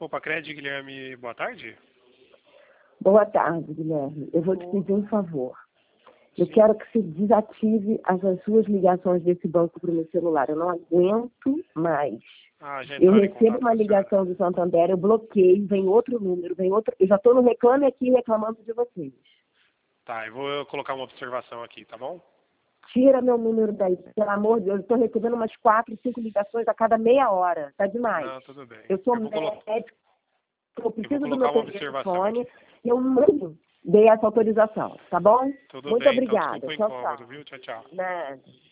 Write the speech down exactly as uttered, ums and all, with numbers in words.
Copacred, Guilherme, boa tarde. Boa tarde, Guilherme. Eu vou te pedir um favor. Eu Sim. quero que você desative as, as suas ligações desse banco para o meu celular. Eu não aguento mais. Ah, já Eu entraram em recebo contato com uma a senhora. ligação do Santander, eu bloqueio, vem outro número, vem outro... Eu já estou no Reclame Aqui reclamando de vocês. Tá, eu vou colocar uma observação aqui, tá bom? Tira meu número daí, pelo amor de Deus. Eu estou recebendo umas quatro, cinco ligações a cada meia hora. Tá demais. Não, tudo bem. Eu sou Eu vou, colo... médico, eu eu vou preciso do colocar meu uma observação telefone. aqui. Eu não dei essa autorização, tá bom? Tudo Muito bem, então obrigada. desculpa o Tchau, tchau. incômodo, viu? Tchau, tchau. Nada.